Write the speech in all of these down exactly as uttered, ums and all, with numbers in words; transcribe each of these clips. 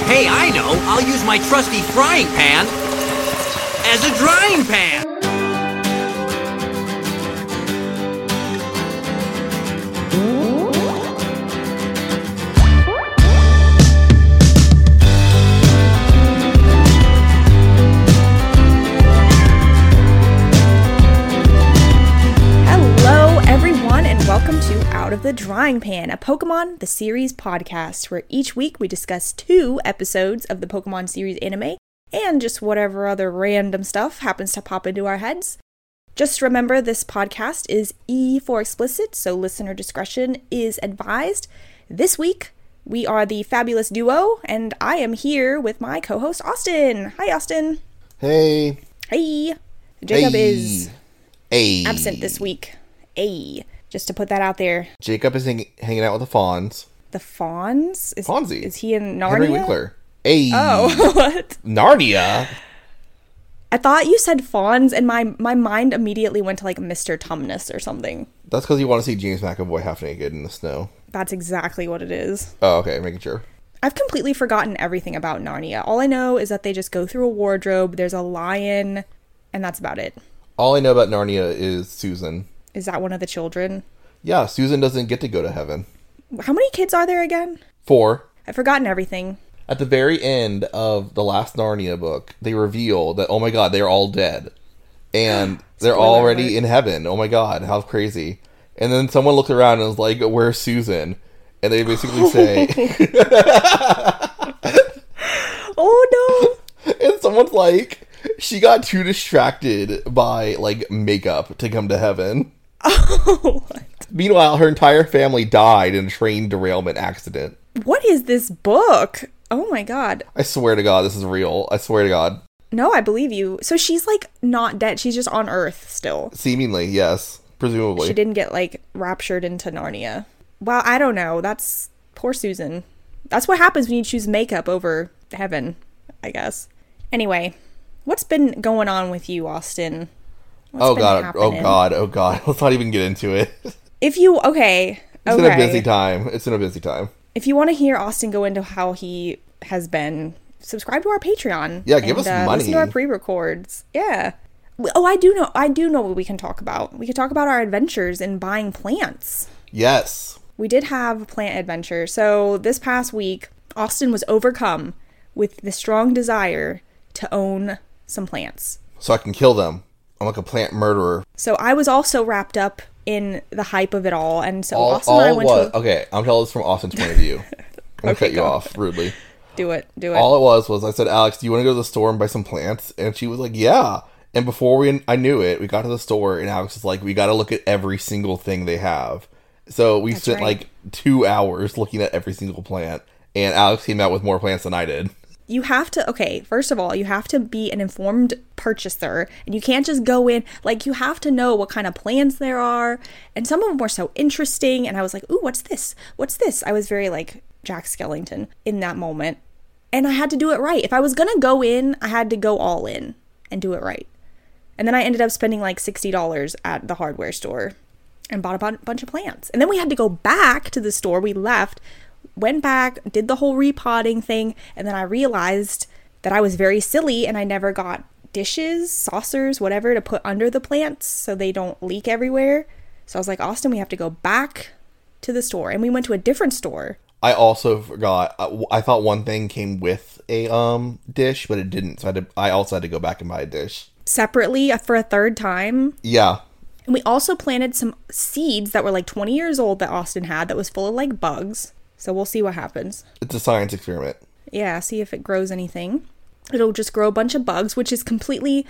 Hey, I know. I'll use my trusty frying pan as a drying pan. Welcome to Out of the Drying Pan, a Pokemon The Series podcast, where each week we discuss two episodes of the Pokemon series anime, and just whatever other random stuff happens to pop into our heads. Just remember, this podcast is E for explicit, so listener discretion is advised. This week, we are the fabulous duo, and I am here with my co-host, Austin. Hi, Austin. Hey. Hey. Jacob hey. is hey. absent this week. Hey. Just to put that out there. Jacob is hang- hanging out with the Fawns. The Fawns? Is, Fonzie. Is he in Narnia? Henry Winkler. Hey. Oh, what? Narnia? I thought you said Fawns, and my, my mind immediately went to, like, Mister Tumnus or something. That's because you want to see James McAvoy half naked in the snow. That's exactly what it is. Oh, okay. Making sure. I've completely forgotten everything about Narnia. All I know is that they just go through a wardrobe, there's a lion, and that's about it. All I know about Narnia is Susan. Is that one of the children? Yeah, Susan doesn't get to go to heaven. How many kids are there again? Four. I've forgotten everything. At the very end of the last Narnia book, they reveal that, oh my god, they're all dead. And they're already alert. in heaven. Oh my god, how crazy. And then someone looked around and was like, where's Susan? And they basically say... Oh no! And someone's like, she got too distracted by, like, makeup to come to heaven. Oh, what? Meanwhile, her entire family died in a train derailment accident. What is this book? Oh my god. I swear to god, this is real. I swear to god. No, I believe you. So she's, like, not dead. She's just on Earth still. Seemingly, yes. Presumably. She didn't get, like, raptured into Narnia. Well, I don't know. That's... Poor Susan. That's what happens when you choose makeup over heaven, I guess. Anyway, what's been going on with you, Austin? What's oh been god, happening? oh god, oh god. Let's not even get into it. If you, okay, It's okay. been a busy time. It's been a busy time. If you want to hear Austin go into how he has been, subscribe to our Patreon. Yeah, give and, us uh, money. Listen to our pre-records. Yeah. Oh, I do know, I do know what we can talk about. We can talk about our adventures in buying plants. Yes. We did have a plant adventure. So this past week, Austin was overcome with the strong desire to own some plants. So I can kill them. I'm like a plant murderer. So I was also wrapped up in the hype of it all, and so all, Austin all and I went was, to... A... Okay, I'm telling this from Austin's point of view. I'm going to Okay, cut you go. off rudely. Do it, do it. All it was was I said, Alex, do you want to go to the store and buy some plants? And she was like, yeah. And before we, I knew it, we got to the store, and Alex was like, we got to look at every single thing they have. So we That's spent right. like two hours looking at every single plant, and Alex came out with more plants than I did. You have to, okay, first of all, you have to be an informed purchaser, and you can't just go in, like, you have to know what kind of plants there are, and some of them were so interesting, and I was like, ooh, what's this? What's this? I was very, like, Jack Skellington in that moment, and I had to do it right. If I was gonna go in, I had to go all in and do it right. And then I ended up spending, like, sixty dollars at the hardware store and bought a bu- bunch of plants. And then we had to go back to the store. We left, went back, did the whole repotting thing, and then I realized that I was very silly and I never got dishes, saucers, whatever to put under the plants so they don't leak everywhere. So I was like, Austin, we have to go back to the store. And we went to a different store. I also forgot, I, I thought one thing came with a um dish, but it didn't. So I, had to, I also had to go back and buy a dish. Separately for a third time. Yeah. And we also planted some seeds that were like twenty years old that Austin had that was full of like bugs. So we'll see what happens. It's a science experiment. Yeah, see if it grows anything. It'll just grow a bunch of bugs, which is completely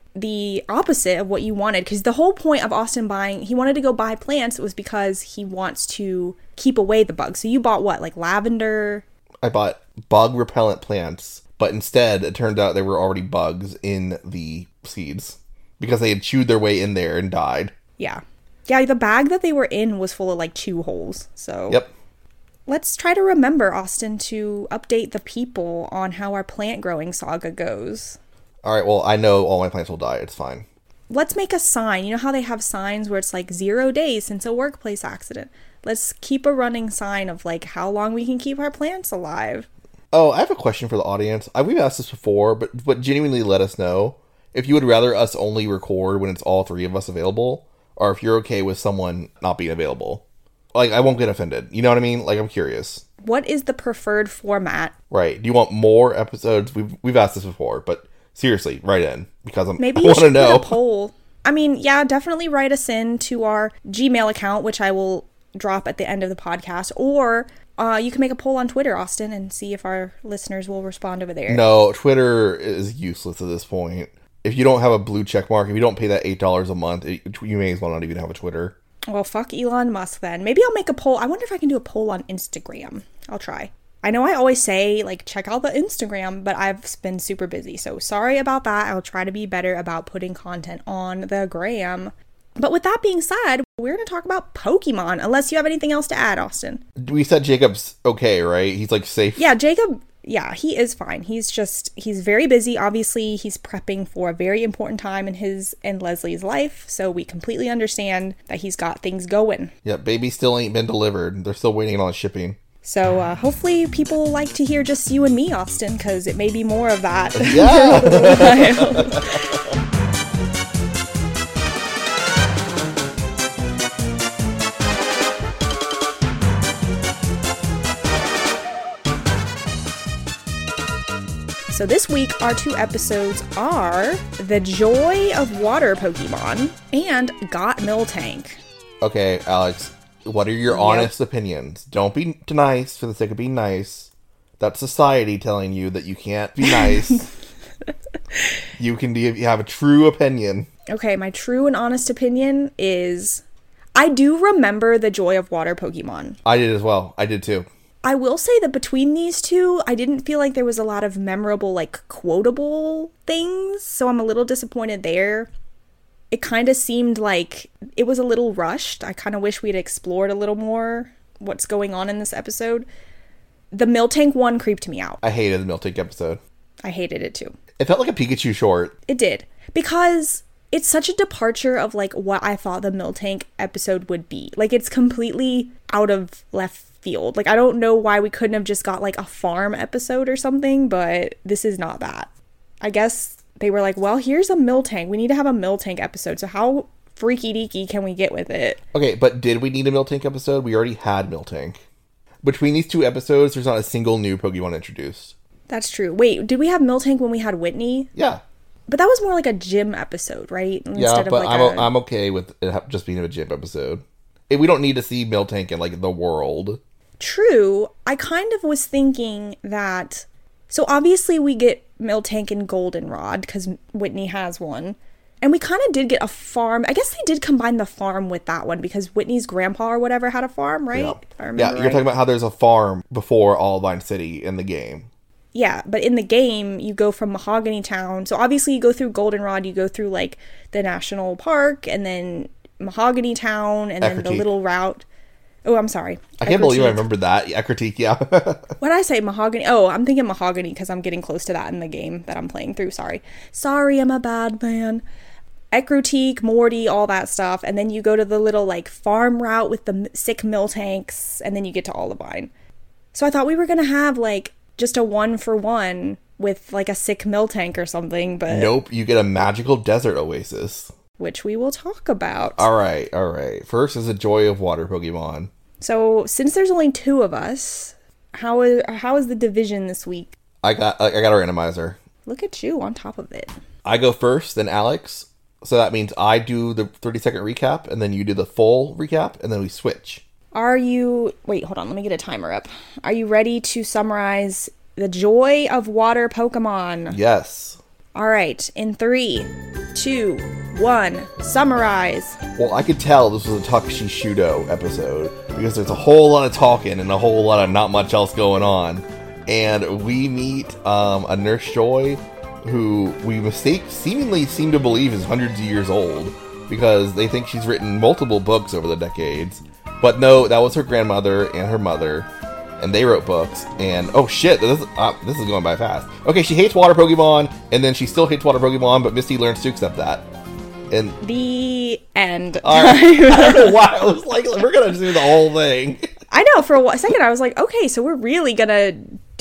the opposite of what you wanted. Because the whole point of Austin buying, he wanted to go buy plants was because he wants to keep away the bugs. So you bought what, like lavender? I bought bug repellent plants, but instead it turned out there were already bugs in the seeds because they had chewed their way in there and died. Yeah. Yeah, the bag that they were in was full of like chew holes. So Yep. Let's try to remember, Austin, to update the people on how our plant growing saga goes. All right, well, I know all my plants will die. It's fine. Let's make a sign. You know how they have signs where it's like zero days since a workplace accident? Let's keep a running sign of like how long we can keep our plants alive. Oh, I have a question for the audience. I, we've asked this before, but but genuinely let us know if you would rather us only record when it's all three of us available, or if you're okay with someone not being available. Like, I won't get offended. You know what I mean? Like, I'm curious. What is the preferred format? Right. Do you want more episodes? We've we've asked this before, but seriously, write in because I'm, Maybe I you want to should know. put a poll. I mean, yeah, definitely write us in to our Gmail account, which I will drop at the end of the podcast, or uh, you can make a poll on Twitter, Austin, and see if our listeners will respond over there. No, Twitter is useless at this point. If you don't have a blue check mark, if you don't pay that eight dollars a month, it, you may as well not even have a Twitter. Well, fuck Elon Musk then. Maybe I'll make a poll. I wonder if I can do a poll on Instagram. I'll try. I know I always say, like, check out the Instagram, but I've been super busy. So sorry about that. I'll try to be better about putting content on the gram. But with that being said, we're going to talk about Pokemon, unless you have anything else to add, Austin. We said Jacob's okay, right? He's, like, safe. Yeah, Jacob, yeah, he is fine. He's just, he's very busy. Obviously, he's prepping for a very important time in his and Leslie's life. So we completely understand that he's got things going. Yeah, baby still ain't been delivered. They're still waiting on shipping. So uh, hopefully people like to hear just you and me, Austin, because it may be more of that. Yeah. So this week, our two episodes are The Joy of Water Pokemon and Got Miltank. Okay, Alex, what are your Yep. honest opinions? Don't be nice for the sake of being nice. That's society telling you that you can't be nice. You can be, you have a true opinion. Okay, my true and honest opinion is I do remember The Joy of Water Pokemon. I did as well. I did too. I will say that between these two, I didn't feel like there was a lot of memorable, like, quotable things, so I'm a little disappointed there. It kind of seemed like it was a little rushed. I kind of wish we'd explored a little more what's going on in this episode. The Miltank one creeped me out. I hated the Miltank episode. I hated it too. It felt like a Pikachu short. It did. Because it's such a departure of, like, what I thought the Miltank episode would be. Like, it's completely out of left field. Like, I don't know why we couldn't have just got, like, a farm episode or something, but this is not that. I guess they were like, well, here's a Miltank. We need to have a Miltank episode. So how freaky deaky can we get with it? Okay, but did we need a Miltank episode? We already had Miltank. Between these two episodes, there's not a single new Pokemon introduced. That's true. Wait, did we have Miltank when we had Whitney? Yeah. But that was more like a gym episode, right? Instead Yeah, of but like I'm, a... o- I'm okay with it ha- just being a gym episode. If we don't need to see Miltank in, like, the world. True. I kind of was thinking that... So obviously we get Miltank and Goldenrod, because Whitney has one. And we kind of did get a farm. I guess they did combine the farm with that one, because Whitney's grandpa or whatever had a farm, right? Yeah, If I remember yeah you're right. talking about how there's a farm before Allvine City in the game. Yeah, but in the game, you go from Mahogany Town. So obviously you go through Goldenrod, you go through, like, the National Park, and then Mahogany Town, and then the Ecruteak. little route... Oh, I'm sorry. I can't believe I Ecruteak. remembered that. Ecruteak, yeah. What did I say? Mahogany? Oh, I'm thinking Mahogany because I'm getting close to that in the game that I'm playing through. Sorry. Sorry, I'm a bad man. Ecruteak, Morty, all that stuff. And then you go to the little, like, farm route with the m- sick Miltanks, and then you get to Olivine. So I thought we were going to have, like, just a one-for-one with, like, a sick Miltank or something, but... Nope, you get a magical desert oasis. Which we will talk about. Alright, alright. First is the Joy of Water Pokemon. So, since there's only two of us, how is, how is the division this week? I got I got a randomizer. Look at you on top of it. I go first, then Alex. So that means I do the thirty second recap, and then you do the full recap, and then we switch. Are you... Wait, hold on. Let me get a timer up. Are you ready to summarize the Joy of Water Pokemon? Yes. All right. In three, two, one, summarize. Well, I could tell this was a Takashi Shudo episode, because there's a whole lot of talking and a whole lot of not much else going on. And we meet um, a Nurse Joy, who we mistake seemingly seem to believe is hundreds of years old, because they think she's written multiple books over the decades. But no, that was her grandmother and her mother, and they wrote books. And oh shit, this is, uh, this is going by fast. Okay, she hates water Pokemon, and then she still hates water Pokemon, but Misty learns to accept that. And The end. all right, I don't know why I was like, we're gonna do the whole thing. I know, for a wa- second I was like, okay, so we're really gonna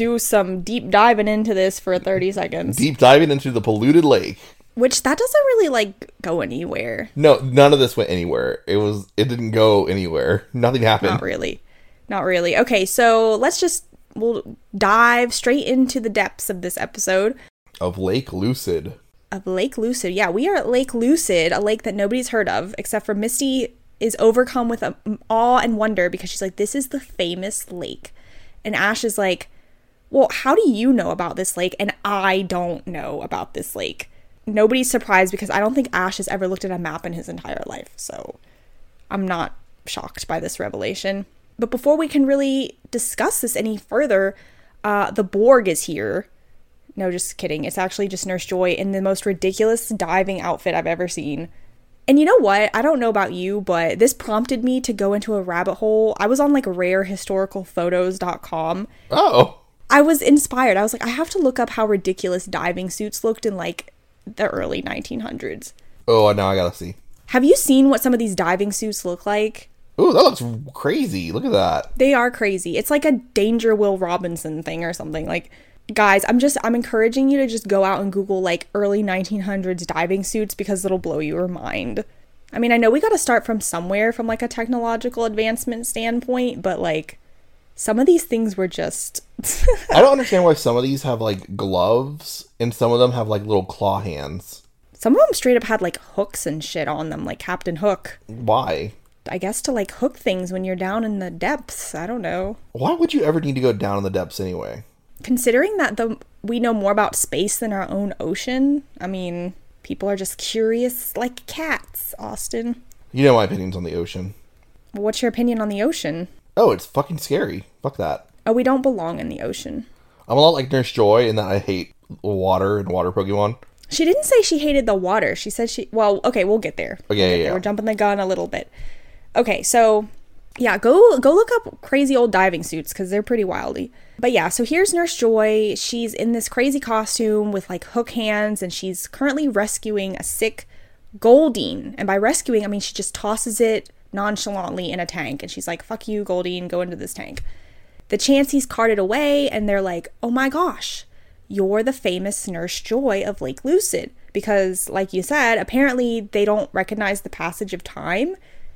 do some deep diving into this for thirty seconds. Deep diving into the polluted lake. Which, that doesn't really, like, go anywhere. No, none of this went anywhere. It was, it didn't go anywhere. Nothing happened. Not really. Not really. Okay, so let's just, we'll dive straight into the depths of this episode. Of Lake Lucid. Of Lake Lucid. Yeah, we are at Lake Lucid, a lake that nobody's heard of, except for Misty is overcome with a, awe and wonder because she's like, this is the famous lake. And Ash is like, well, how do you know about this lake? And I don't know about this lake. Nobody's surprised because I don't think Ash has ever looked at a map in his entire life. So I'm not shocked by this revelation. But before we can really discuss this any further, uh, the Borg is here. No, just kidding. It's actually just Nurse Joy in the most ridiculous diving outfit I've ever seen. And you know what? I don't know about you, but this prompted me to go into a rabbit hole. I was on like rare historical photos dot com. Oh. I was inspired. I was like, I have to look up how ridiculous diving suits looked in like the early nineteen hundreds. Oh, now I gotta see. Have you seen what some of these diving suits look like? Ooh, that looks crazy. Look at that. They are crazy. It's like a Danger Will Robinson thing or something. Like, guys, I'm just, I'm encouraging you to just go out and Google like early nineteen hundreds diving suits because it'll blow your mind. I mean, I know we got to start from somewhere from like a technological advancement standpoint, but like some of these things were just... I don't understand why some of these have like gloves and some of them have like little claw hands. Some of them straight up had like hooks and shit on them, like Captain Hook. Why? I guess to like hook things when you're down in the depths. I don't know. Why would you ever need to go down in the depths anyway? Considering that the we know more about space than our own ocean, I mean, people are just curious like cats, Austin. You know my opinions on the ocean. What's your opinion on the ocean? Oh, it's fucking scary. Fuck that. Oh, we don't belong in the ocean. I'm a lot like Nurse Joy in that I hate water and water Pokemon. She didn't say she hated the water. She said she... Well, okay, we'll get there. Okay, we'll yeah, get yeah. there. We're jumping the gun a little bit. Okay, so... Yeah, go go look up crazy old diving suits because they're pretty wildy. But yeah, so here's Nurse Joy. She's in this crazy costume with like hook hands and she's currently rescuing a sick Goldeen. And by rescuing, I mean she just tosses it nonchalantly in a tank. And she's like, fuck you, Goldeen, go into this tank. The Chanseys carted away and they're like, oh my gosh, you're the famous Nurse Joy of Lake Lucid. Because like you said, apparently they don't recognize the passage of time.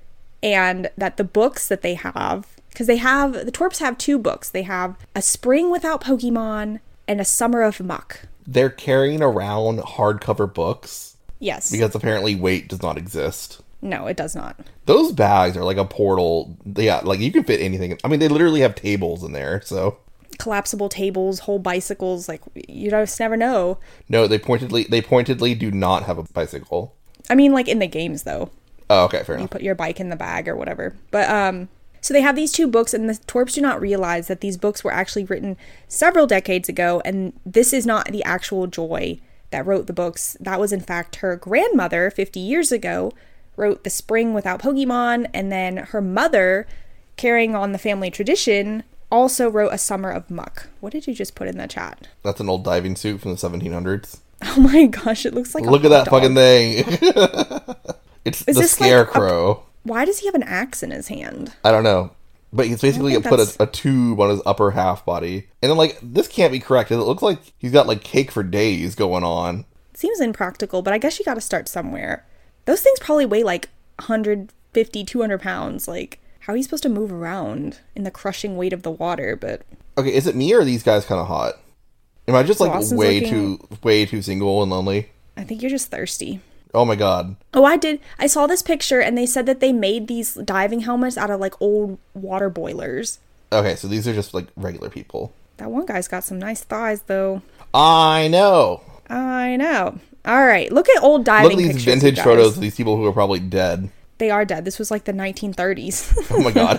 And that the books that they have, because they have, the Twerps have two books. They have A Spring Without Pokemon and A Summer of Muck. They're carrying around hardcover books. Yes. Because apparently weight does not exist. No, it does not. Those bags are like a portal. Yeah, like you can fit anything. I mean, they literally have tables in there, so. Collapsible tables, whole bicycles, like, you just never know. No, they pointedly, they pointedly do not have a bicycle. I mean, like in the games, though. Oh, okay, fair enough. You put your bike in the bag or whatever. But, um, so they have these two books, and the Twerps do not realize that these books were actually written several decades ago, and this is not the actual Joy that wrote the books. That was, in fact, her grandmother, fifty years ago, wrote The Spring Without Pokemon, and then her mother, carrying on the family tradition, also wrote A Summer of Muck. What did you just put in the chat? That's an old diving suit from the seventeen hundreds. Oh my gosh, it looks like Look a at that hot dog. fucking thing. It's Is the this like Scarecrow. a- why does he have an axe in his hand? I don't know. But he's basically think put that's- a, a tube on his upper half body. And then, like, this can't be correct. It looks like he's got, like, cake for days going on. Seems impractical, but I guess you gotta start somewhere. Those things probably weigh like one hundred fifty, two hundred pounds. Like, how are you supposed to move around in the crushing weight of the water? But Okay, is it me or are these guys kind of hot? Am I just, like, Austin's way looking- too way too single and lonely? I think you're just thirsty. Oh my god. Oh, I did. I saw this picture and they said that they made these diving helmets out of like old water boilers. Okay, so these are just, like, regular people. That one guy's got some nice thighs though. I know. I know. All right, look at old diving Look at these pictures, you vintage guys. photos of these people who are probably dead. They are dead. This was like the nineteen thirties. Oh my god.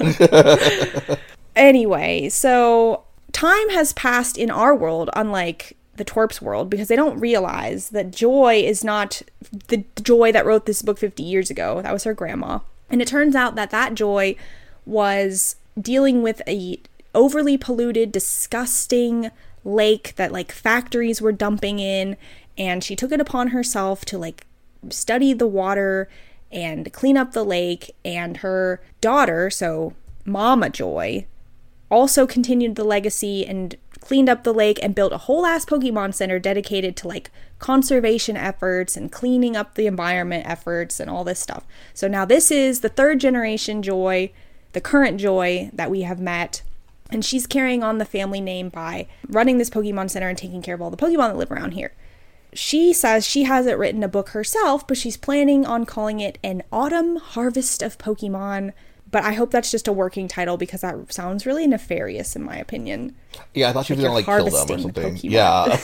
Anyway, so time has passed in our world, unlike the Twerp's world, because they don't realize that Joy is not the Joy that wrote this book fifty years ago. That was her grandma. And it turns out that that Joy was dealing with a overly polluted, disgusting lake that like factories were dumping in, and she took it upon herself to like study the water and clean up the lake. And her daughter, so Mama Joy, also continued the legacy and cleaned up the lake and built a whole ass Pokemon Center dedicated to like conservation efforts and cleaning up the environment efforts and all this stuff. So now this is the third generation Joy, the current Joy that we have met. And she's carrying on the family name by running this Pokemon Center and taking care of all the Pokemon that live around here. She says she hasn't written a book herself, but she's planning on calling it An Autumn Harvest of Pokemon. But I hope that's just a working title because that sounds really nefarious in my opinion. Yeah, I thought she was like going to like kill them or something. Pokemon. Yeah.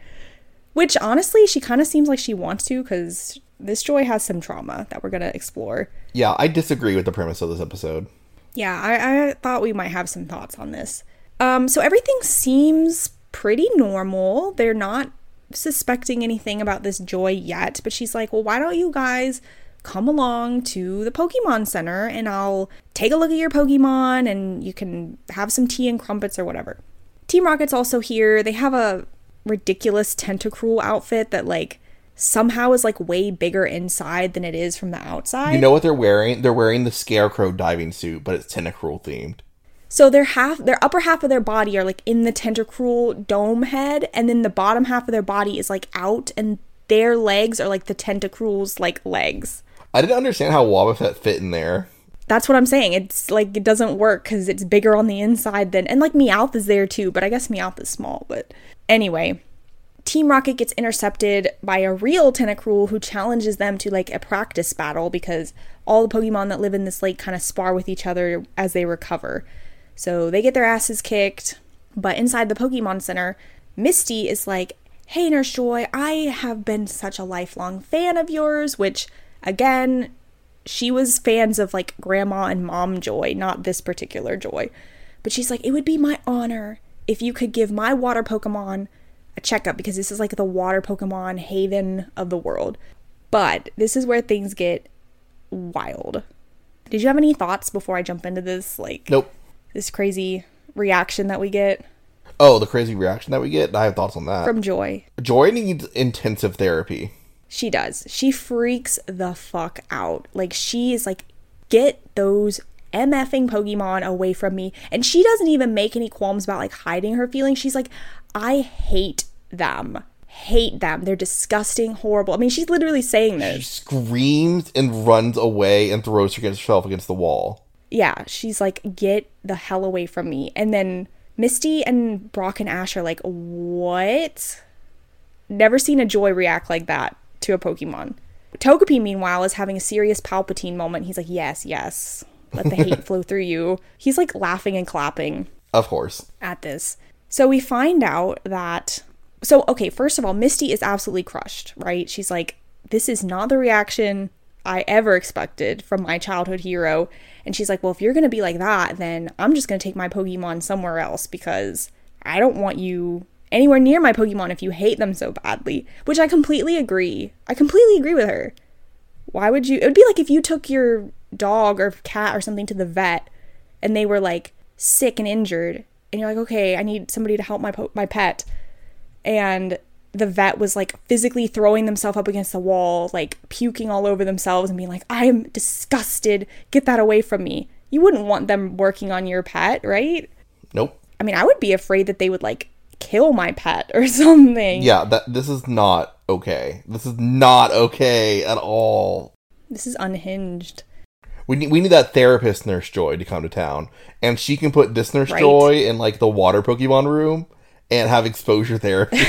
Which honestly, she kind of seems like she wants to because this Joy has some trauma that we're going to explore. Yeah, I disagree with the premise of this episode. Yeah, I, I thought we might have some thoughts on this. Um, so everything seems pretty normal. They're not suspecting anything about this Joy yet, but she's like, well, why don't you guys come along to the Pokemon Center and I'll take a look at your Pokemon and you can have some tea and crumpets or whatever. Team Rocket's also here. They have a ridiculous Tentacruel outfit that like somehow is like way bigger inside than it is from the outside. You know what they're wearing? They're wearing the Scarecrow diving suit, but it's Tentacruel themed. So their half, their upper half of their body are like in the Tentacruel dome head, and then the bottom half of their body is like out, and their legs are like the Tentacruel's like legs. I didn't understand how Wobbuffet fit in there. That's what I'm saying. It's like it doesn't work because it's bigger on the inside than, and like Meowth is there too, but I guess Meowth is small. But anyway, Team Rocket gets intercepted by a real Tentacruel who challenges them to like a practice battle because all the Pokemon that live in this lake kind of spar with each other as they recover. So they get their asses kicked, but inside the Pokemon Center, Misty is like, hey Nurse Joy, I have been such a lifelong fan of yours, which again, she was fans of like Grandma and Mom Joy, not this particular Joy. But she's like, it would be my honor if you could give my water Pokemon a checkup because this is like the water Pokemon haven of the world. But this is where things get wild. Did you have any thoughts before I jump into this? Like, nope. This crazy reaction that we get? Oh, the crazy reaction that we get? I have thoughts on that. From Joy. Joy needs intensive therapy. She does. She freaks the fuck out. Like, she is like, get those MFing Pokemon away from me. And she doesn't even make any qualms about like hiding her feelings. She's like, I hate them. Hate them. They're disgusting, horrible. I mean, she's literally saying this. She screams and runs away and throws herself against the wall. Yeah, she's like, get the hell away from me. And then Misty and Brock and Ash are like, what? Never seen a Joy react like that to a Pokemon. Togepi, meanwhile, is having a serious Palpatine moment. He's like, yes, yes. Let the hate flow through you. He's like laughing and clapping. Of course. At this. So we find out that... So, okay, first of all, Misty is absolutely crushed, right? She's like, this is not the reaction I ever expected from my childhood hero. And she's like, well, if you're going to be like that, then I'm just going to take my Pokemon somewhere else because I don't want you anywhere near my Pokemon if you hate them so badly. Which I completely agree. I completely agree with her. Why would you? It would be like if you took your dog or cat or something to the vet and they were like sick and injured and you're like, okay, I need somebody to help my po- my pet. And the vet was like physically throwing themselves up against the wall, like puking all over themselves and being like, I am disgusted. Get that away from me. You wouldn't want them working on your pet, right? Nope. I mean, I would be afraid that they would like kill my pet or something. Yeah, that this is not okay. This is not okay at all. This is unhinged. We need we need that therapist Nurse Joy to come to town, and she can put this Nurse Right. Joy in like the water Pokemon room and have exposure therapy.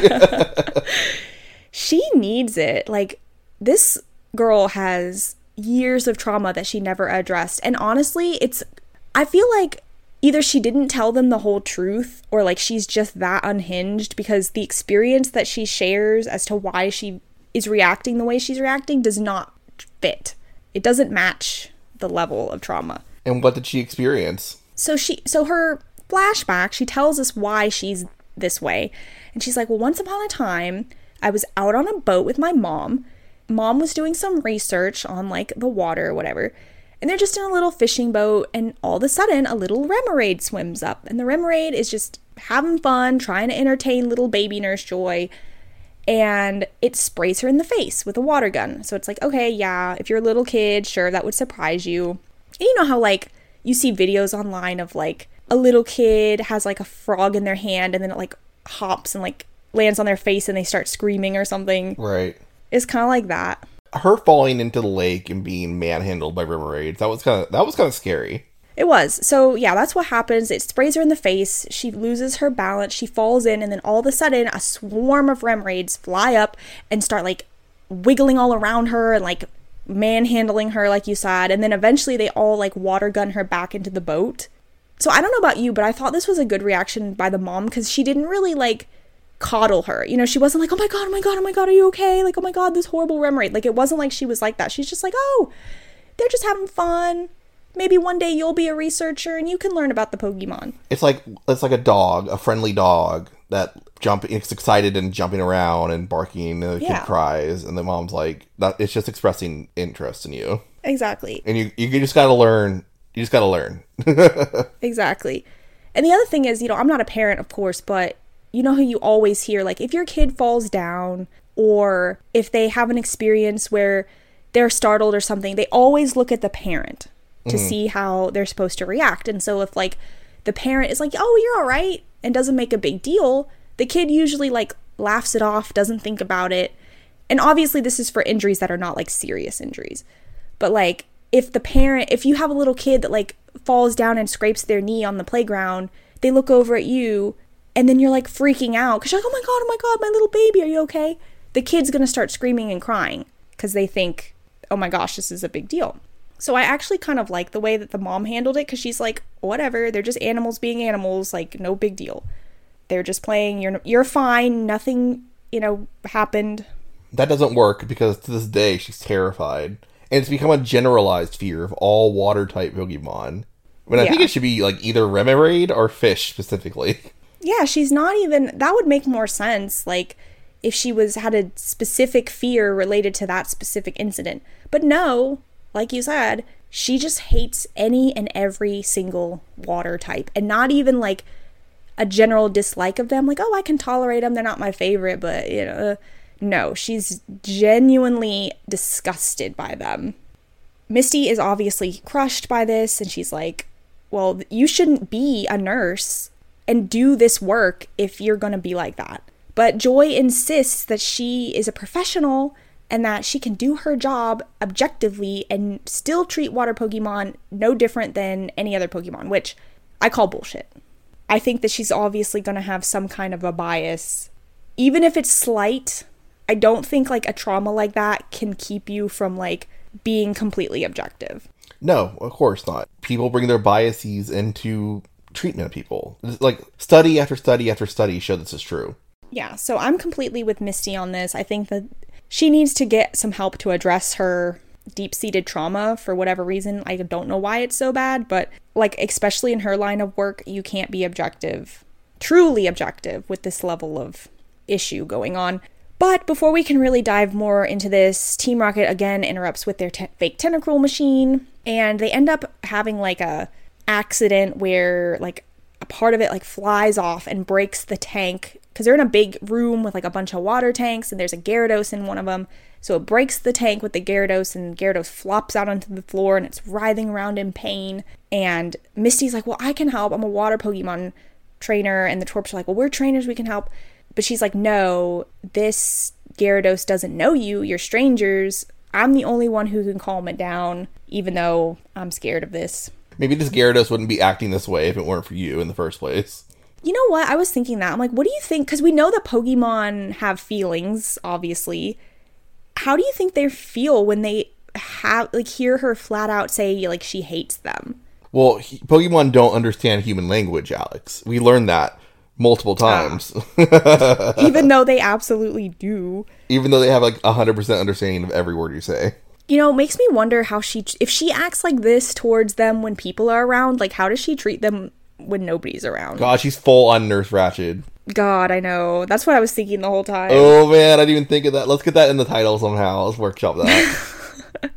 She needs it. Like, this girl has years of trauma that she never addressed. And honestly, it's, I feel like either she didn't tell them the whole truth or like she's just that unhinged because the experience that she shares as to why she is reacting the way she's reacting does not fit. It doesn't match the level of trauma. And what did she experience? So she, so her flashback, she tells us why she's this way. And she's like, well, once upon a time, I was out on a boat with my mom. Mom was doing some research on like the water or whatever. And they're just in a little fishing boat. And all of a sudden, a little Remoraid swims up. And the Remoraid is just having fun, trying to entertain little baby Nurse Joy. And it sprays her in the face with a water gun. So it's like, okay, yeah, if you're a little kid, sure, that would surprise you. And you know how like you see videos online of like a little kid has like a frog in their hand and then it like hops and like lands on their face and they start screaming or something. Right. It's kind of like that. Her falling into the lake and being manhandled by Remoraid, that was kind of that was kind of scary. It was. So yeah, that's what happens. It sprays her in the face. She loses her balance. She falls in, and then all of a sudden, a swarm of Remraids fly up and start like wiggling all around her and like manhandling her, like you said. And then eventually, they all like water gun her back into the boat. So I don't know about you, but I thought this was a good reaction by the mom because she didn't really like coddle her. You know, she wasn't like, oh my god, oh my god, oh my god, are you okay? Like, oh my god, this horrible Remraid. Like, it wasn't like she was like that. She's just like, oh, they're just having fun. Maybe one day you'll be a researcher and you can learn about the Pokemon. It's like it's like a dog, a friendly dog that jump it's excited and jumping around and barking, and the Yeah. kid cries, and the mom's like, that it's just expressing interest in you. Exactly. And you you just gotta learn. You just gotta learn. Exactly. And the other thing is, you know, I'm not a parent, of course, but you know how you always hear, like, if your kid falls down or if they have an experience where they're startled or something, they always look at the parent to mm-hmm. see how they're supposed to react. And so if, like, the parent is like, oh, you're all right, and doesn't make a big deal, the kid usually, like, laughs it off, doesn't think about it. And obviously this is for injuries that are not, like, serious injuries. But, like, if the parent, if you have a little kid that, like, falls down and scrapes their knee on the playground, they look over at you, and then you're, like, freaking out, because you're like, oh my god, oh my god, my little baby, are you okay? The kid's gonna start screaming and crying, because they think, oh my gosh, this is a big deal. So I actually kind of like the way that the mom handled it, because she's like, whatever, they're just animals being animals, like, no big deal. They're just playing, you're you're fine, nothing, you know, happened. That doesn't work, because to this day, she's terrified. And it's become a generalized fear of all water-type Pokemon. I mean, I yeah. think it should be, like, either Remoraid or fish, specifically. Yeah, she's not even, that would make more sense, like, if she was had a specific fear related to that specific incident. But no, like you said, she just hates any and every single water type, and not even like a general dislike of them, like, oh, I can tolerate them, they're not my favorite, but, you know, no, she's genuinely disgusted by them. Misty is obviously crushed by this, and she's like, well, you shouldn't be a nurse and do this work if you're gonna be like that. But Joy insists that she is a professional and that she can do her job objectively and still treat water Pokemon no different than any other Pokemon, which I call bullshit. I think that she's obviously going to have some kind of a bias. Even if it's slight, I don't think like a trauma like that can keep you from like being completely objective. No, of course not. People bring their biases into treatment of people. It's like study after study after study show this is true. Yeah, so I'm completely with Misty on this. I think that she needs to get some help to address her deep-seated trauma for whatever reason. I don't know why it's so bad, but like especially in her line of work, you can't be objective, truly objective with this level of issue going on. But before we can really dive more into this, Team Rocket again interrupts with their te- fake Tentacruel machine, and they end up having like a accident where like a part of it like flies off and breaks the tank, because they're in a big room with like a bunch of water tanks, and there's a Gyarados in one of them. So it breaks the tank with the Gyarados, and Gyarados flops out onto the floor, and it's writhing around in pain. And Misty's like, well, I can help. I'm a water Pokemon trainer. And the Torps are like, well, we're trainers. We can help. But she's like, no, this Gyarados doesn't know you. You're strangers. I'm the only one who can calm it down, even though I'm scared of this. Maybe this Gyarados wouldn't be acting this way if it weren't for you in the first place. You know what? I was thinking that. I'm like, what do you think? Because we know that Pokemon have feelings, obviously. How do you think they feel when they have, like, hear her flat out say, like, she hates them? Well, he, Pokemon don't understand human language, Alex. We learned that multiple times. Ah. Even though they absolutely do. Even though they have, like, one hundred percent understanding of every word you say. You know, it makes me wonder how she, if she acts like this towards them when people are around, like, how does she treat them when nobody's around? God, she's full on Nurse Ratched. God, I know. That's what I was thinking the whole time. Oh, man, I didn't even think of that. Let's get that in the title somehow. Let's workshop that.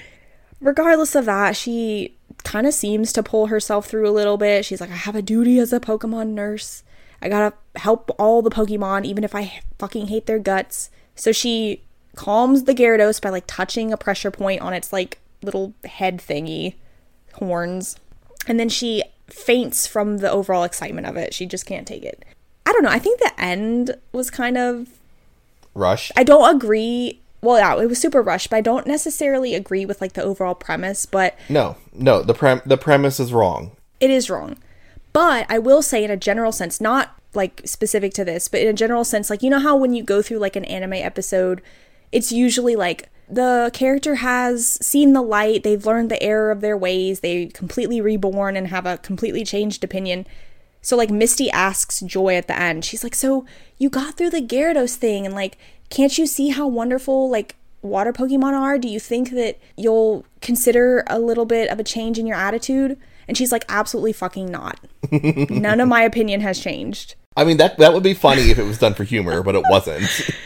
Regardless of that, she kind of seems to pull herself through a little bit. She's like, I have a duty as a Pokemon nurse. I gotta help all the Pokemon, even if I fucking hate their guts. So she calms the Gyarados by, like, touching a pressure point on its, like, little head thingy, horns. And then she faints from the overall excitement of it. She just can't take it. I don't know. I think the end was kind of rushed. I don't agree. Well, yeah, it was super rushed, but I don't necessarily agree with like the overall premise. But no, no, the prem the premise is wrong. It is wrong. But I will say, in a general sense, not like specific to this, but in a general sense, like, you know how when you go through like an anime episode, it's usually like the character has seen the light, they've learned the error of their ways, they completely reborn and have a completely changed opinion. So like Misty asks Joy at the end, she's like, so you got through the Gyarados thing, and like, can't you see how wonderful like water Pokemon are? Do you think that you'll consider a little bit of a change in your attitude? And she's like, absolutely fucking not. None of my opinion has changed. I mean, that that would be funny if it was done for humor, but it wasn't.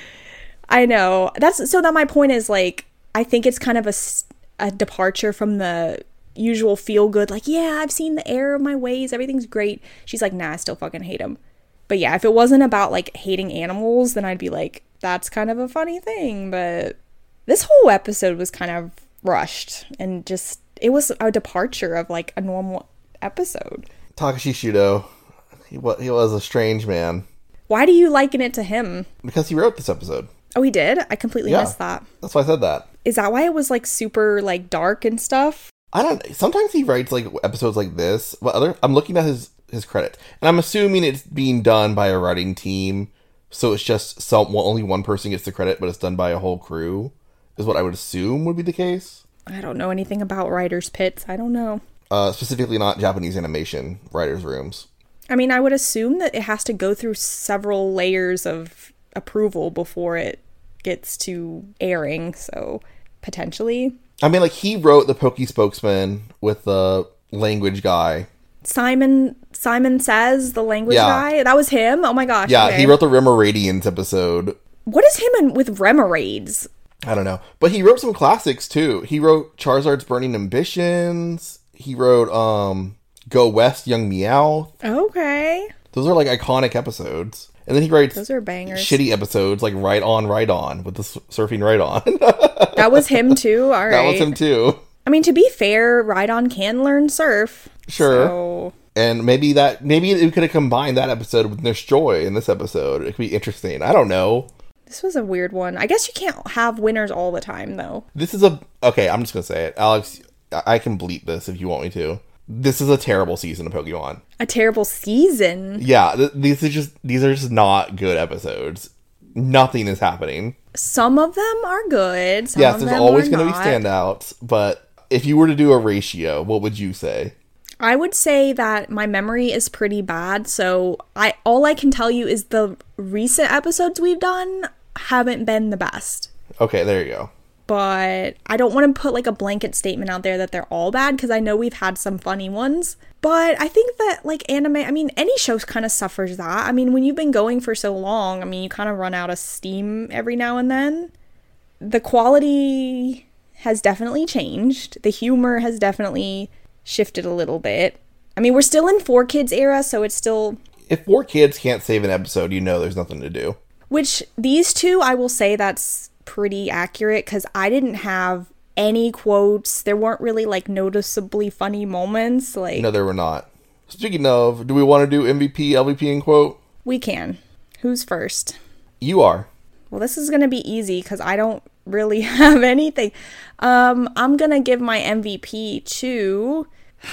I know. That's so that my point is, like, I think it's kind of a, a departure from the usual feel good, like, yeah, I've seen the error of my ways, everything's great. She's like, nah, I still fucking hate him. But yeah, if it wasn't about like hating animals, then I'd be like, that's kind of a funny thing. But this whole episode was kind of rushed and just, it was a departure of like a normal episode. Takashi Shudo, he was, he was a strange man. Why do you liken it to him? Because he wrote this episode. Oh, he did? I completely yeah, missed that. That's why I said that. Is that why it was like super like dark and stuff? I don't, sometimes he writes like episodes like this, but other, I'm looking at his, his credit, and I'm assuming it's being done by a writing team, so it's just some, well, only one person gets the credit, but it's done by a whole crew, is what I would assume would be the case. I don't know anything about writers' pits. I don't know. Uh, specifically not Japanese animation writers' rooms. I mean, I would assume that it has to go through several layers of approval before it gets to airing, so potentially. I mean, like, he wrote the Poke Spokesman with the language guy. Simon Simon Says, the language yeah. guy? That was him? Oh my gosh. Yeah, okay. He wrote the Remoraidens episode. What is him in, with Remoraids? I don't know. But he wrote some classics, too. He wrote Charizard's Burning Ambitions. He wrote um, Go West, Young Meowth. Okay. Those are, like, iconic episodes. And then he writes Those are bangers. Shitty episodes, like Right On, Right On, with the surfing Right On. That was him, too? All right. That was him, too. I mean, to be fair, Right On can learn surf. Sure. So... And maybe that, maybe it could have combined that episode with Nurse Joy in this episode. It could be interesting. I don't know. This was a weird one. I guess you can't have winners all the time, though. This is a... Okay, I'm just going to say it. Alex, I can bleep this if you want me to. This is a terrible season of Pokemon. A terrible season? Yeah, th- these are just these are just not good episodes. Nothing is happening. Some of them are good. Some yes, of there's them always are going to be not. standouts. But if you were to do a ratio, what would you say? I would say that my memory is pretty bad. So I all I can tell you is the recent episodes we've done haven't been the best. Okay, there you go. But I don't want to put like a blanket statement out there that they're all bad, because I know we've had some funny ones. But I think that like anime, I mean, any show kind of suffers that. I mean, when you've been going for so long, I mean, you kind of run out of steam every now and then. The quality has definitely changed. The humor has definitely shifted a little bit. I mean, we're still in four kids era, so it's still... If four kids can't save an episode, you know there's nothing to do. Which, these two, I will say that's pretty accurate, because I didn't have any quotes. There weren't really like noticeably funny moments. Like, no, there were not. Speaking of, do we want to do M V P, L V P, and quote? We can. Who's first? You are. Well, this is gonna be easy because I don't really have anything. Um, I'm gonna give my M V P to.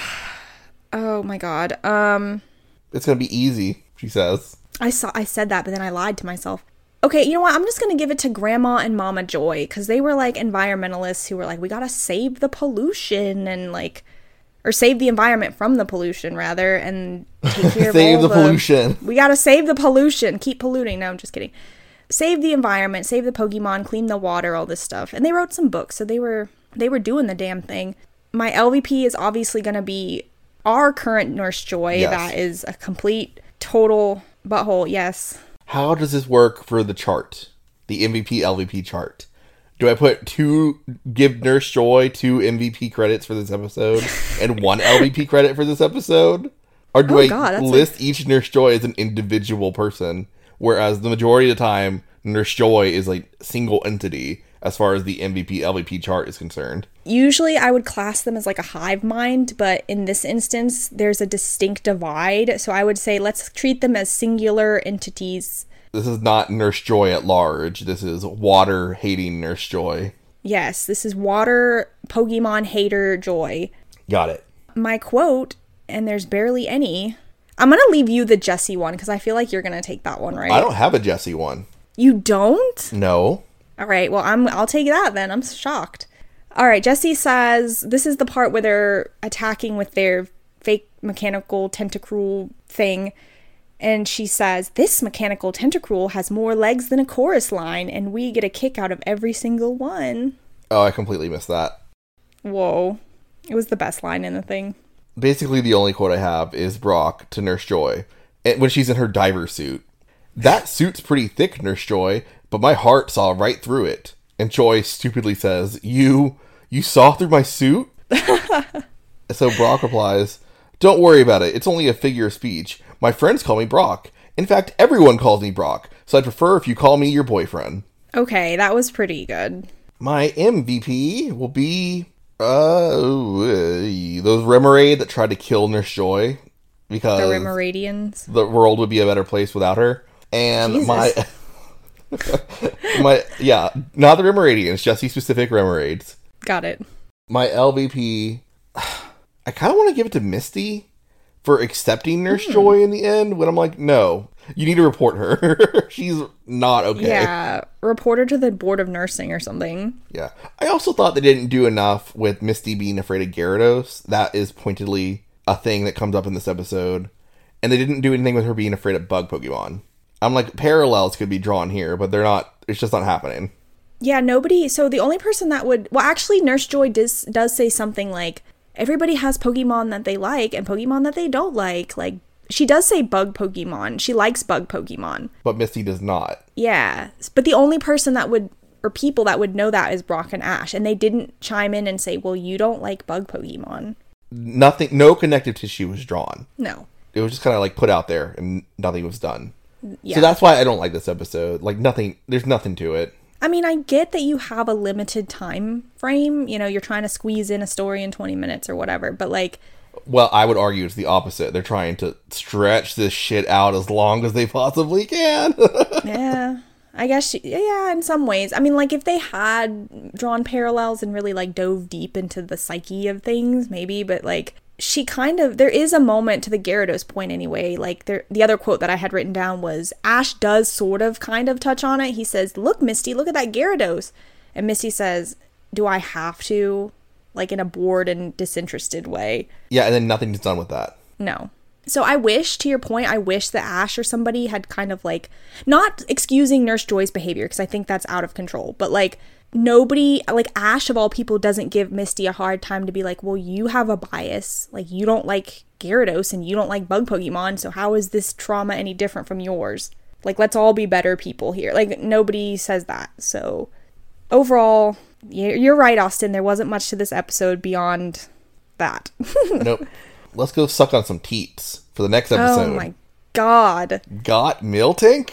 Oh my god. Um, it's gonna be easy, she says. I saw. I said that, but then I lied to myself. Okay, you know what? I'm just going to give it to Grandma and Mama Joy, because they were like environmentalists who were like, we got to save the pollution and like, or save the environment from the pollution rather, and take care of save all the, the pollution. We got to save the pollution. Keep polluting. No, I'm just kidding. Save the environment, save the Pokemon, clean the water, all this stuff. And they wrote some books, so they were they were doing the damn thing. My L V P is obviously going to be our current Nurse Joy. Yes. That is a complete, total butthole. Yes. How does this work for the chart? The M V P, L V P chart. Do I put two, give Nurse Joy two M V P credits for this episode and one L V P credit for this episode? Or do Oh, I God, that's list each Nurse Joy as an individual person, whereas the majority of the time, Nurse Joy is like single entity, as far as the M V P L V P chart is concerned. Usually I would class them as like a hive mind, but in this instance, there's a distinct divide. So I would say let's treat them as singular entities. This is not Nurse Joy at large. This is water-hating Nurse Joy. Yes, this is water Pokemon hater Joy. Got it. My quote, and there's barely any. I'm going to leave you the Jessie one because I feel like you're going to take that one, right? I don't have a Jessie one. You don't? No. All right, well, I'm, I'll take that then. I'm shocked. All right, Jessie says, this is the part where they're attacking with their fake mechanical tentacruel thing. And she says, this mechanical tentacruel has more legs than a chorus line, and we get a kick out of every single one. Oh, I completely missed that. Whoa. It was the best line in the thing. Basically, the only quote I have is Brock to Nurse Joy when she's in her diver suit. That suit's pretty thick, Nurse Joy, but my heart saw right through it. And Joy stupidly says, You, you saw through my suit? So Brock replies, Don't worry about it. It's only a figure of speech. My friends call me Brock. In fact, everyone calls me Brock. So I'd prefer if you call me your boyfriend. Okay, that was pretty good. My M V P will be uh, those Remoraid that tried to kill Nurse Joy because The Remoradians. The world would be a better place without her. And Jesus. my my yeah, not the Remoradians, Jessie specific Remoraids. Got it. My L V P, I kind of want to give it to Misty for accepting Nurse Hmm. Joy in the end. When I'm like, no, you need to report her. She's not okay. Yeah, report her to the board of nursing or something. Yeah. I also thought they didn't do enough with Misty being afraid of Gyarados. That is pointedly a thing that comes up in this episode. And they didn't do anything with her being afraid of bug Pokemon. I'm like, parallels could be drawn here, but they're not, it's just not happening. Yeah, nobody, so the only person that would, well, actually, Nurse Joy does, does say something like, everybody has Pokemon that they like and Pokemon that they don't like. Like, she does say bug Pokemon. She likes bug Pokemon. But Misty does not. Yeah, but the only person that would, or people that would know that is Brock and Ash. And they didn't chime in and say, well, you don't like bug Pokemon. Nothing, no connective tissue was drawn. No. It was just kind of like put out there and nothing was done. Yeah. So that's why I don't like this episode. Like nothing, there's nothing to it. I mean, I get that you have a limited time frame. You know, you're trying to squeeze in a story in twenty minutes or whatever. But like, Well, I would argue it's the opposite. They're trying to stretch this shit out as long as they possibly can. yeah, I guess, she, yeah, in some ways. I mean, like, if they had drawn parallels and really, like, dove deep into the psyche of things, maybe. But, like, she kind of, there is a moment to the Gyarados point anyway. Like, there, the other quote that I had written down was, Ash does sort of kind of touch on it. He says, look, Misty, look at that Gyarados. And Misty says, do I have to? Like, in a bored and disinterested way. Yeah, and then nothing's done with that. No. So I wish, to your point, I wish that Ash or somebody had kind of like, not excusing Nurse Joy's behavior, because I think that's out of control, but like, nobody, like Ash of all people doesn't give Misty a hard time to be like, well, you have a bias. Like, you don't like Gyarados and you don't like bug Pokemon, so how is this trauma any different from yours? Like, let's all be better people here. Like, nobody says that. So overall, you're right, Austin. There wasn't much to this episode beyond that. Nope. Let's go suck on some teats for the next episode. Oh my god. Got Miltank?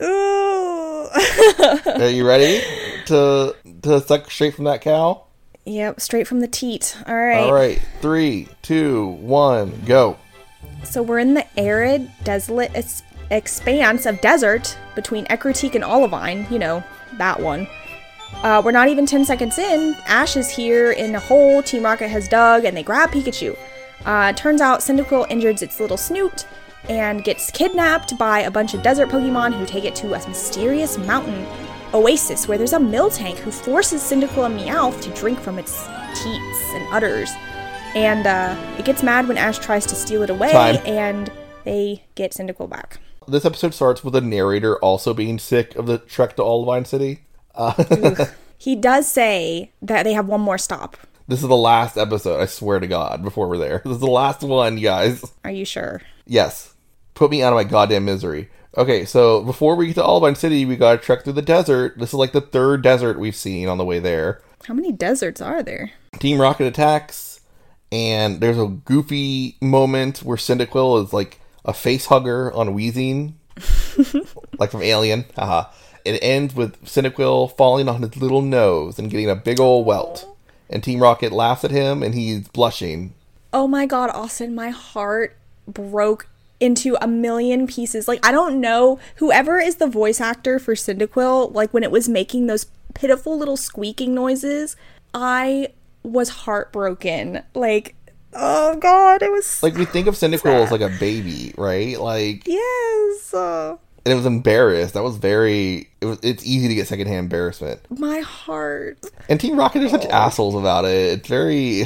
Ooh. Are you ready to to suck straight from that cow? Yep, straight from the teat. All right. All right. Three, two, one, go. So we're in the arid, desolate es- expanse of desert between Ecruteak and Olivine. You know, that one. Uh, we're not even ten seconds in. Ash is here in a hole Team Rocket has dug, and they grab Pikachu. Uh, turns out Cyndaquil injures its little snoot and gets kidnapped by a bunch of desert Pokemon who take it to a mysterious mountain oasis where there's a Miltank who forces Cyndaquil and Meowth to drink from its teats and udders. And uh, it gets mad when Ash tries to steal it away, Time. and they get Cyndaquil back. This episode starts with the narrator also being sick of the trek to Olivine City. Uh, He does say that they have one more stop. This is the last episode, I swear to God, before we're there. This is the last one, guys. Are you sure? Yes. Put me out of my goddamn misery. Okay, so before we get to Olivine City, we gotta trek through the desert. This is like the third desert we've seen on the way there. How many deserts are there? Team Rocket attacks, and there's a goofy moment where Cyndaquil is like a face hugger on Weezing. Like from Alien. Haha. it ends with Cyndaquil falling on his little nose and getting a big old welt. And Team Rocket laughs at him, and he's blushing. Oh my god, Austin, my heart broke into a million pieces. Like, I don't know, whoever is the voice actor for Cyndaquil, like, when it was making those pitiful little squeaking noises, I was heartbroken. Like, oh god, it was like, we think of Cyndaquil sad. As like a baby, right? Like, yes. Uh, and it was embarrassed. That was very. It was. It's easy to get secondhand embarrassment. My heart. And Team Rocket are such oh. assholes about it. It's very.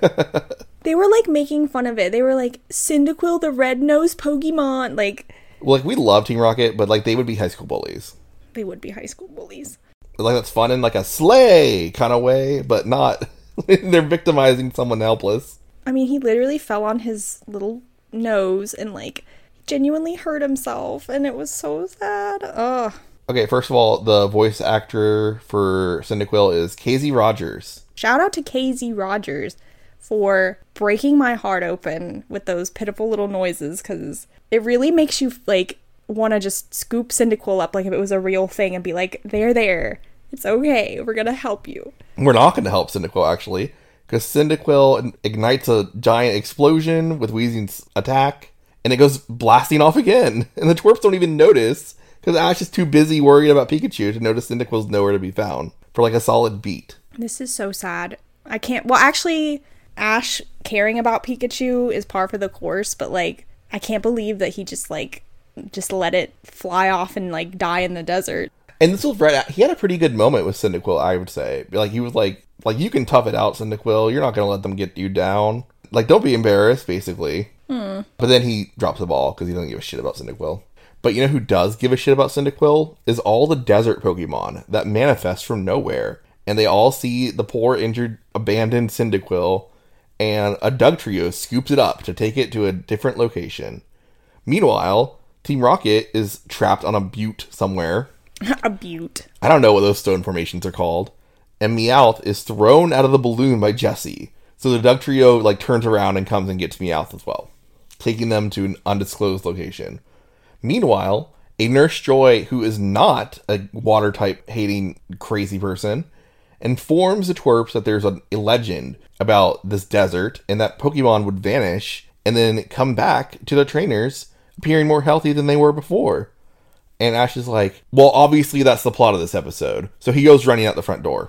They were like making fun of it. They were like, Cyndaquil, the red-nosed Pokemon. Like, well, like, we love Team Rocket, but like, they would be high school bullies. They would be high school bullies. Like, that's fun in like a slay kind of way, but not. They're victimizing someone helpless. I mean, he literally fell on his little nose and like genuinely hurt himself, and it was so sad. Ugh. Okay, first of all, the voice actor for Cyndaquil is Casey Rogers. Shout out to Casey Rogers for breaking my heart open with those pitiful little noises, because it really makes you like want to just scoop Cyndaquil up like if it was a real thing and be like, there, there, it's okay, we're gonna help you. We're not gonna help Cyndaquil, actually, because Cyndaquil ignites a giant explosion with Weezing's attack, and it goes blasting off again. And the twerps don't even notice, because Ash is too busy worried about Pikachu to notice Cyndaquil's nowhere to be found for like a solid beat. This is so sad. I can't... Well, actually, Ash caring about Pikachu is par for the course, but like, I can't believe that he just like, just let it fly off and like die in the desert. And this was right at, he had a pretty good moment with Cyndaquil, I would say. Like, he was like, like, you can tough it out, Cyndaquil. You're not going to let them get you down. Like, don't be embarrassed, basically. Hmm. But then he drops the ball because he doesn't give a shit about Cyndaquil. But you know who does give a shit about Cyndaquil? Is all the desert Pokemon that manifest from nowhere. And they all see the poor, injured, abandoned Cyndaquil, and a Dugtrio scoops it up to take it to a different location. Meanwhile, Team Rocket is trapped on a butte somewhere. A butte. I don't know what those stone formations are called. And Meowth is thrown out of the balloon by Jessie. So the Dugtrio like turns around and comes and gets Meowth as well, taking them to an undisclosed location. Meanwhile, a Nurse Joy, who is not a water type hating crazy person, informs the twerps that there's a, a legend about this desert and that Pokemon would vanish and then come back to their trainers appearing more healthy than they were before. And Ash is like, well, obviously that's the plot of this episode. So he goes running out the front door.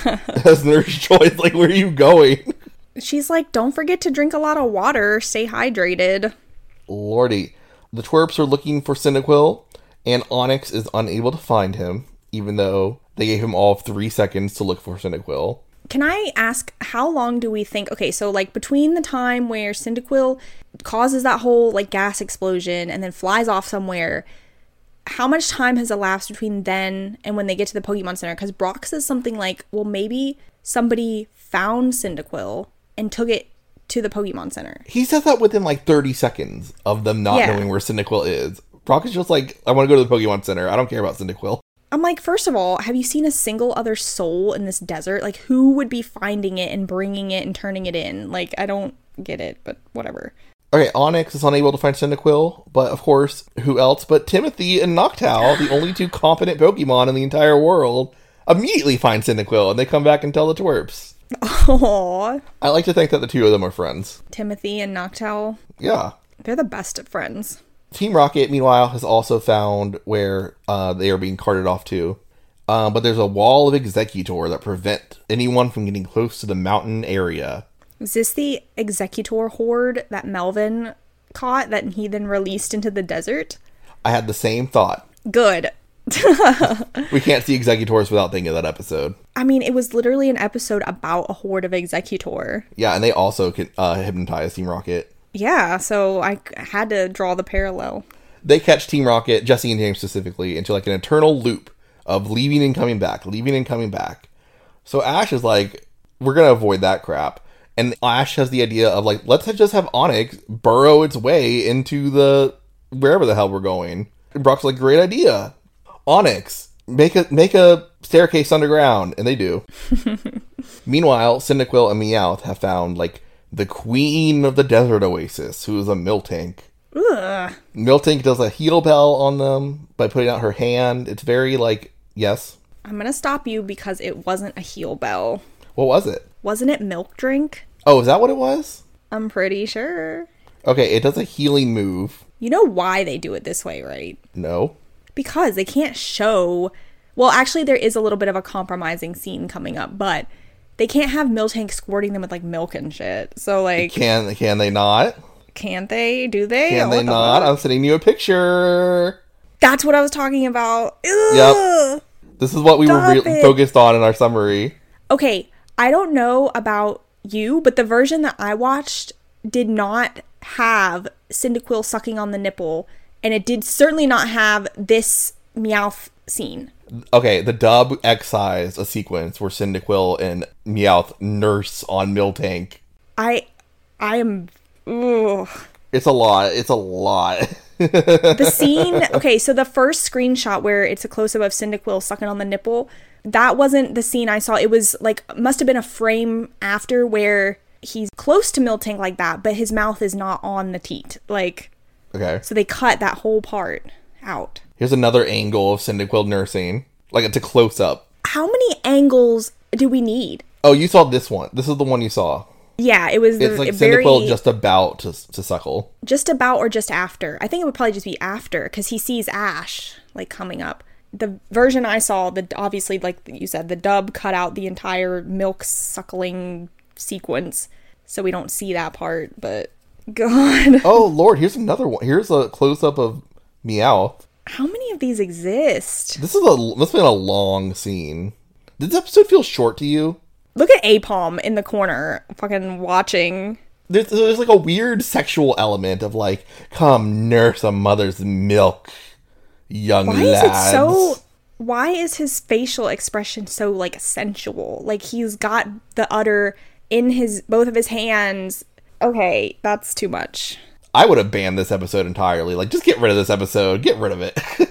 As Nurse Joy's like, where are you going? She's like, don't forget to drink a lot of water. Stay hydrated. Lordy. The twerps are looking for Cyndaquil, and Onyx is unable to find him, even though they gave him all of three seconds to look for Cyndaquil. Can I ask, how long do we think... Okay, so, like, between the time where Cyndaquil causes that whole, like, gas explosion and then flies off somewhere... How much time has elapsed between then and when they get to the Pokemon Center? Because Brock says something like, well, maybe somebody found Cyndaquil and took it to the Pokemon Center. He says that within like thirty seconds of them not yeah. knowing where Cyndaquil is. Brock is just like, I want to go to the Pokemon Center. I don't care about Cyndaquil. I'm like, first of all, have you seen a single other soul in this desert? Like, who would be finding it and bringing it and turning it in? Like, I don't get it, but whatever. Okay, Onyx is unable to find Cyndaquil, but of course, who else but Timothy and Noctowl, the only two competent Pokemon in the entire world, immediately find Cyndaquil, and they come back and tell the twerps. Aww. I like to think that the two of them are friends. Timothy and Noctowl. Yeah. They're the best of friends. Team Rocket, meanwhile, has also found where uh, they are being carted off to. Um, but there's a wall of Executor that prevent anyone from getting close to the mountain area. Is this the Executor horde that Melvin caught that he then released into the desert? I had the same thought. Good. We can't see Executors without thinking of that episode. I mean, it was literally an episode about a horde of Executor. Yeah, and they also can uh, hypnotize Team Rocket. Yeah, so I had to draw the parallel. They catch Team Rocket, Jessie and James specifically, into like an eternal loop of leaving and coming back, leaving and coming back. So Ash is like, we're going to avoid that crap. And Ash has the idea of like, let's just have Onyx burrow its way into the, wherever the hell we're going. And Brock's like, great idea. Onyx, make a make a staircase underground. And they do. Meanwhile, Cyndaquil and Meowth have found like the queen of the desert oasis, who is a Miltank. Ugh. Miltank does a heal bell on them by putting out her hand. It's very like, yes. I'm gonna stop you because it wasn't a heel bell. What was it? Wasn't it milk drink? Oh, is that what it was? I'm pretty sure. Okay, it does a healing move. You know why they do it this way, right? No. Because they can't show... Well, actually, there is a little bit of a compromising scene coming up, but they can't have Miltank squirting them with, like, milk and shit. So, like... Can can they not? Can't they? Do they? Can Oh, they what the not? fuck? I'm sending you a picture. That's what I was talking about. Ugh. Yep. This is what we Stop were re- it. focused on in our summary. Okay, I don't know about you, but the version that I watched did not have Cyndaquil sucking on the nipple, and it did certainly not have this Meowth scene. Okay, the dub excised a sequence where Cyndaquil and Meowth nurse on Miltank. I, I am... Ugh. It's a lot. It's a lot. The scene... Okay, so the first screenshot where it's a close-up of Cyndaquil sucking on the nipple, that wasn't the scene I saw. It was, like, must have been a frame after where he's close to Miltank like that, but his mouth is not on the teat. Like... Okay. So they cut that whole part out. Here's another angle of Cyndaquil nursing. Like, it's a close-up. How many angles do we need? Oh, you saw this one. This is the one you saw. Yeah, it was the It's like very Cyndaquil just about to, to suckle. just about or just after. I think it would probably just be after because he sees Ash like coming up. The version I saw, the obviously like you said, the dub cut out the entire milk suckling sequence, so we don't see that part. But God, Oh, Lord, here's another one. Here's a close-up of Meowth. how many of these exist? This is a this has been a long scene. Did this episode feel short to you? Look at Apom in the corner, fucking watching. There's, there's like a weird sexual element of like, come nurse a mother's milk, young Why lads. is it so... Why is his facial expression so, like, sensual? Like, he's got the udder in his... both of his hands. Okay, that's too much. I would have banned this episode entirely. Like, just get rid of this episode. Get rid of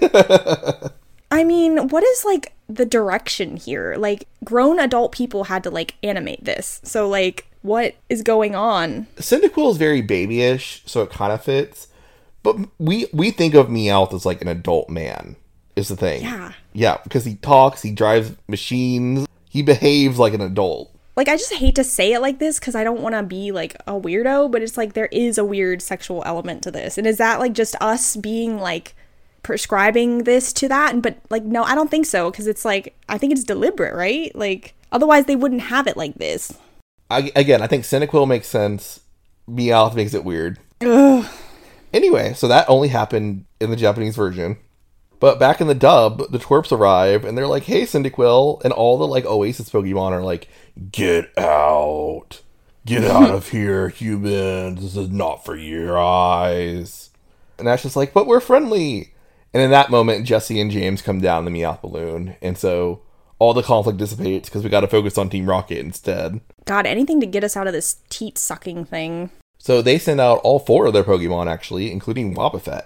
it. I mean, what is, like, the direction here? Like, grown adult people had to, like, animate this. So, like, what is going on? Cyndaquil is very babyish, so it kind of fits. But we we think of Meowth as like an adult man, is the thing. Yeah. Yeah, because he talks, he drives machines, he behaves like an adult. Like, I just hate to say it like this because I don't want to be, like, a weirdo, but it's like there is a weird sexual element to this. And is that, like, just us being, like, prescribing this to that? And but, like, no, I don't think so because it's, like, I think it's deliberate, right? Like, otherwise they wouldn't have it like this. I, again, I think Cyndaquil makes sense. Meowth makes it weird. Ugh. Anyway, so that only happened in the Japanese version. But back in the dub, the twerps arrive, and they're like, hey, Cyndaquil, and all the, like, Oasis Pokemon are like, get out. Get out of here, humans. This is not for your eyes. And Ash is like, but we're friendly. And in that moment, Jesse and James come down the Meowth balloon, and so all the conflict dissipates because we got to focus on Team Rocket instead. God, anything to get us out of this teat-sucking thing. So they send out all four of their Pokemon, actually, including Wobbuffet.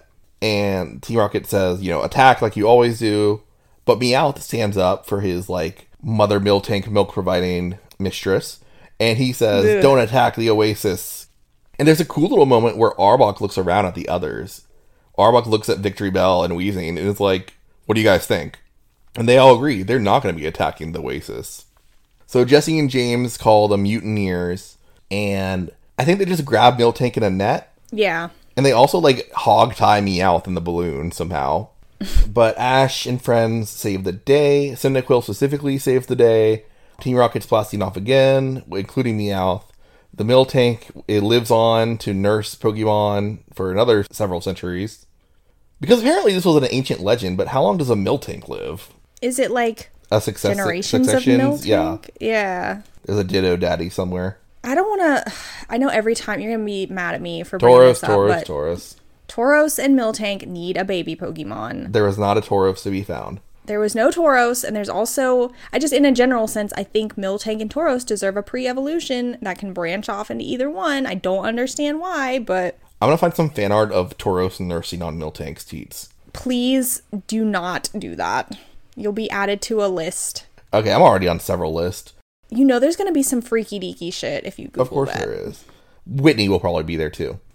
And Team Rocket says, you know, attack like you always do. But Meowth stands up for his, like, Mother Miltank milk-providing mistress. And he says, Ugh. don't attack the Oasis. And there's a cool little moment where Arbok looks around at the others. Arbok looks at Victory Bell and Weezing and is like, what do you guys think? And they all agree, they're not going to be attacking the Oasis. So Jesse and James call the Mutineers. And I think they just grab Miltank in a net. Yeah. And they also, like, hog tie Meowth in the balloon somehow. But Ash and friends save the day. Cyndaquil specifically saves the day. Team Rocket's blasting off again, including Meowth. The Miltank, it lives on to nurse Pokemon for another several centuries. Because apparently this was an ancient legend, but how long does a Miltank live? Is it, like, A success- generations of successions? Miltank? Yeah. Yeah. There's a Ditto Daddy somewhere. I don't want to... I know every time you're going to be mad at me for bringing Tauros, this up, Tauros, but Tauros. Tauros and Miltank need a baby Pokemon. There was not a Tauros to be found. There was no Tauros, and there's also... I just, in a general sense, I think Miltank and Tauros deserve a pre-evolution that can branch off into either one. I don't understand why, but... I'm going to find some fan art of Tauros nursing on Miltank's teats. Please do not do that. You'll be added to a list. Okay, I'm already on several lists. You know there's going to be some freaky deaky shit if you Google Of course that. there is. Whitney will probably be there too.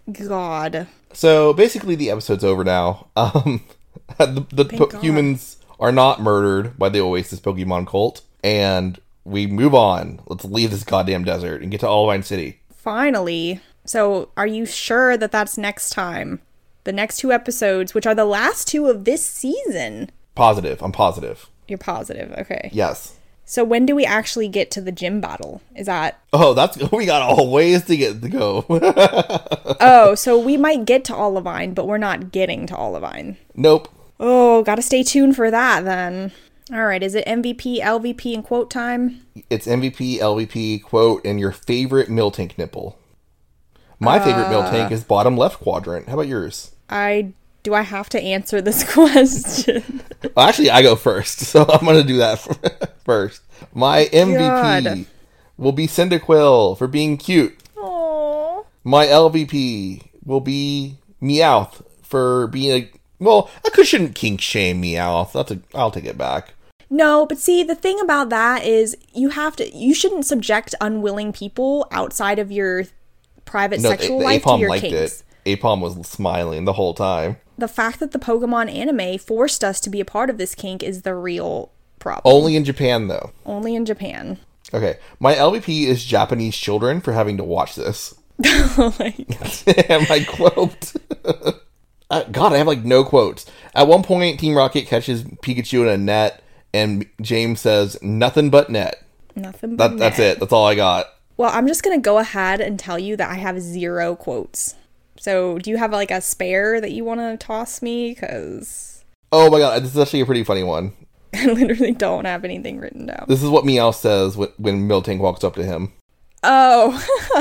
God. So basically, the episode's over now. Um, the the po- humans are not murdered by the Oasis Pokemon cult, and we move on. Let's leave this goddamn desert and get to Olivine City. Finally. So, are you sure that that's next time? The next two episodes, which are the last two of this season. Positive. I'm positive. You're positive. Okay. Yes. So when do we actually get to the gym battle? Is that... Oh, that's... We got all ways to get to go. Oh, so we might get to Olivine, but we're not getting to Olivine. Nope. Oh, gotta stay tuned for that then. Alright, is it M V P, L V P, and quote time? It's M V P, L V P, quote, and your favorite Miltank nipple. My uh, favorite Miltank is bottom left quadrant. How about yours? I... Do I have to answer this question? Well, actually, I go first, so I'm going to do that first. My M V P God. will be Cyndaquil for being cute. Aww. My L V P will be Meowth for being a... Well, I shouldn't kink shame Meowth. That's a, I'll take it back. No, but see, the thing about that is you have to... You shouldn't subject unwilling people outside of your private no, sexual the, the life to your liked kinks. It. Apom was smiling the whole time. The fact that the Pokemon anime forced us to be a part of this kink is the real problem. Only in Japan, though. Only in Japan. Okay. My L V P is Japanese children for having to watch this. Oh my God. And my quote. uh, God, I have like no quotes. At one point, Team Rocket catches Pikachu in a net, and James says, nothing but net. Nothing but that, net. That's it. That's all I got. Well, I'm just going to go ahead and tell you that I have zero quotes. So, do you have, like, a spare that you want to toss me? Because... Oh my God, this is actually a pretty funny one. I literally don't have anything written down. This is what Meow says when, when Miltank walks up to him. Oh.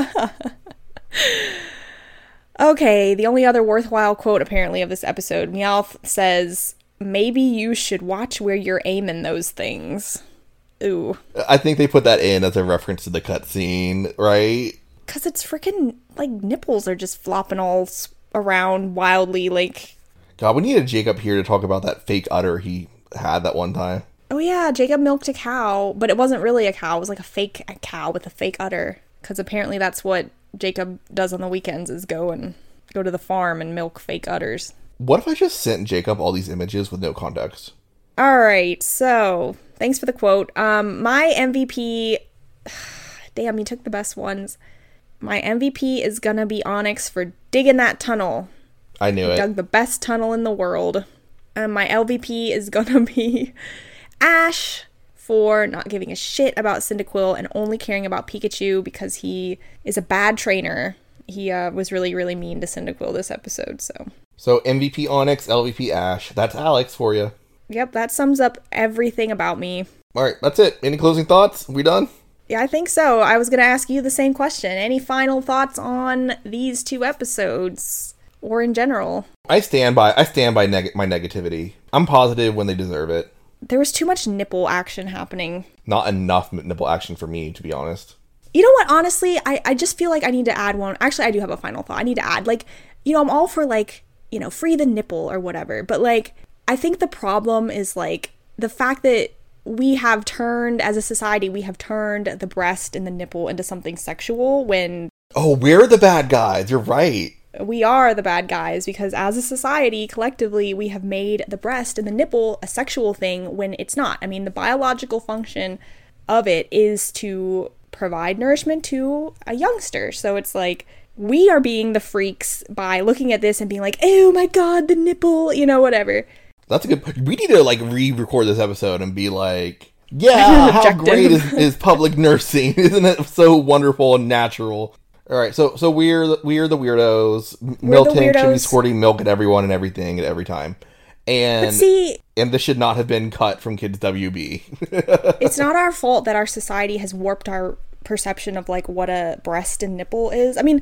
Okay, the only other worthwhile quote, apparently, of this episode. Meowth says, maybe you should watch where you're aiming those things. Ooh. I think they put that in as a reference to the cutscene, right? Because it's freaking, like, nipples are just flopping all around wildly, like... God, we needed Jacob here to talk about that fake udder he had that one time. Oh, yeah, Jacob milked a cow, but it wasn't really a cow. It was like a fake a cow with a fake udder. Because apparently that's what Jacob does on the weekends, is go and go to the farm and milk fake udders. What if I just sent Jacob all these images with no context? All right, so, thanks for the quote. Um, my M V P... Damn, you took the best ones. My M V P is gonna be Onyx for digging that tunnel. I knew he it. Dug the best tunnel in the world. And my L V P is gonna be Ash for not giving a shit about Cyndaquil and only caring about Pikachu because he is a bad trainer. He uh, was really, really mean to Cyndaquil this episode, so. So M V P Onyx, L V P Ash. That's Alex for you. Yep, that sums up everything about me. All right, that's it. Any closing thoughts? We done? Yeah, I think so. I was going to ask you the same question. Any final thoughts on these two episodes? Or in general? I stand by I stand by neg- my negativity. I'm positive when they deserve it. There was too much nipple action happening. Not enough nipple action for me, to be honest. You know what? Honestly, I, I just feel like I need to add one. Actually, I do have a final thought. I need to add, like, you know, I'm all for, like, you know, free the nipple or whatever. But, like, I think the problem is, like, the fact that we have turned, as a society, we have turned the breast and the nipple into something sexual when... Oh, we're the bad guys. You're right. We are the bad guys because as a society, collectively, we have made the breast and the nipple a sexual thing when it's not. I mean, the biological function of it is to provide nourishment to a youngster. So it's like, we are being the freaks by looking at this and being like, oh my God, the nipple, you know, whatever. That's a good... We need to, like, re-record this episode and be like, yeah, how great is, is public nursing? Isn't it so wonderful and natural? All right, so so we're, we're the weirdos. Miltank should be squirting milk at everyone and everything at every time. And, see, and this should not have been cut from Kids W B. It's not our fault that our society has warped our perception of, like, what a breast and nipple is. I mean...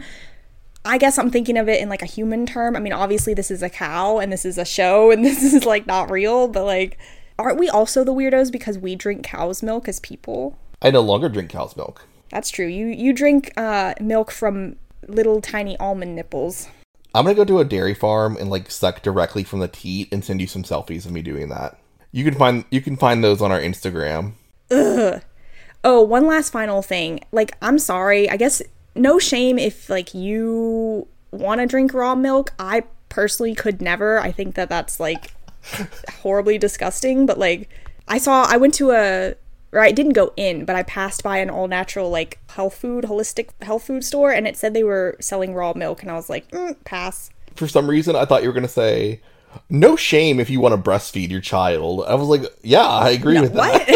I guess I'm thinking of it in, like, a human term. I mean, obviously this is a cow and this is a show and this is, like, not real, but, like, aren't we also the weirdos because we drink cow's milk as people? I no longer drink cow's milk. That's true. You you drink uh, milk from little tiny almond nipples. I'm gonna go to a dairy farm and, like, suck directly from the teat and send you some selfies of me doing that. You can find you can find those on our Instagram. Ugh. Oh, one last final thing. Like, I'm sorry. I guess... No shame if, like, you want to drink raw milk. I personally could never. I think that that's like horribly disgusting. But like, I saw, I went to a, or I didn't go in, but I passed by an all natural like health food, holistic health food store, and it said they were selling raw milk, and I was like, mm, pass. For some reason, I thought you were gonna say, no shame if you want to breastfeed your child. I was like, yeah, I agree no, with what?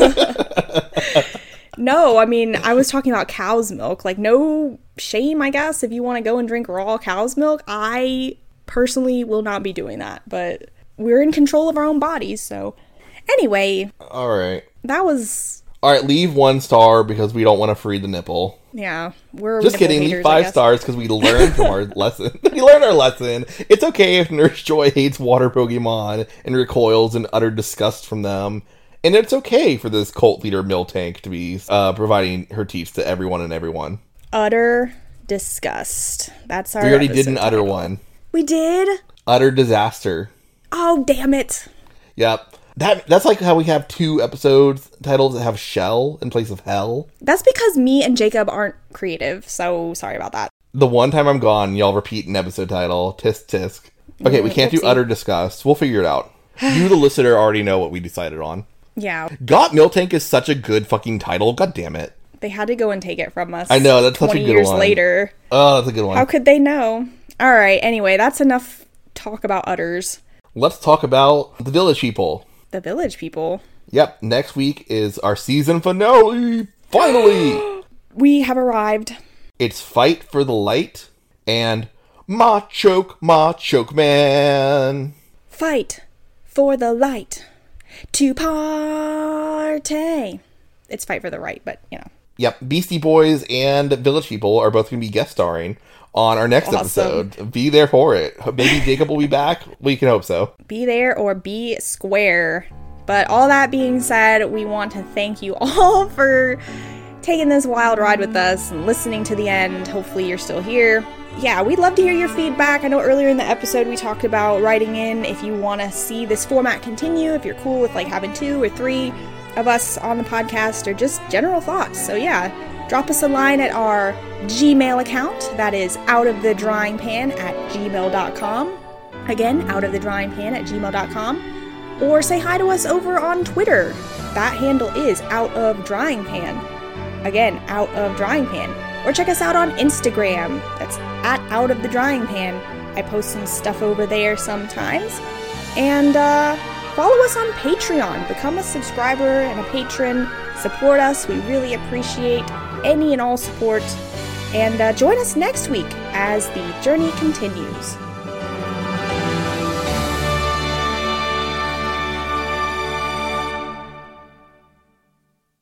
that. No, I mean, I was talking about cow's milk. Like, no shame, I guess, if you want to go and drink raw cow's milk. I personally will not be doing that, but we're in control of our own bodies, so. Anyway. All right. That was... All right, leave one star because we don't want to free the nipple. Yeah, we're just kidding. haters, leave five stars because we learned from our lesson. We learned our lesson. It's okay if Nurse Joy hates water Pokemon and recoils in utter disgust from them. And it's okay for this cult leader Miltank to be uh, providing her teats to everyone and everyone. Utter disgust. That's our We already did an title. utter one. We did? Utter disaster. Oh, damn it. Yep. That That's like how we have two episodes titles that have shell in place of hell. That's because me and Jacob aren't creative, so sorry about that. The one time I'm gone, y'all repeat an episode title. Tisk tisk. Okay, we can't do Whoopsie. utter disgust. We'll figure it out. You, the listener, already know what we decided on. Yeah. Got Miltank is such a good fucking title. God damn it. They had to go and take it from us. I know, that's such a twenty good years one. later. Oh, that's a good one. How could they know? All right, anyway, that's enough talk about utters. Let's talk about the Village People. The Village People. Yep, next week is our season finale. Finally! We have arrived. It's Fight for the Light and Ma Choke, Ma Choke Man. Fight for the light to party. It's Fight for the Right, but, you know. Yep, Beastie Boys and Village People are both going to be guest starring on our next Awesome. episode. Be there for it. Maybe Jacob will be back. We can hope so. Be there or be square. But all that being said, we want to thank you all for taking this wild ride with us and listening to the end. Hopefully you're still here. Yeah, we'd love to hear your feedback. I know earlier in the episode we talked about writing in if you want to see this format continue, if you're cool with like having two or three of us on the podcast, or just general thoughts. So yeah, drop us a line at our Gmail account. That is outofthedryingpan at gmail dot com. Again, outofthedryingpan at gmail dot com. Or say hi to us over on Twitter. That handle is outofdryingpan. Again, outofdryingpan. Or check us out on Instagram. That's at outofthedryingpan. I post some stuff over there sometimes. And uh, follow us on Patreon. Become a subscriber and a patron. Support us. We really appreciate any and all support. And uh, join us next week as the journey continues.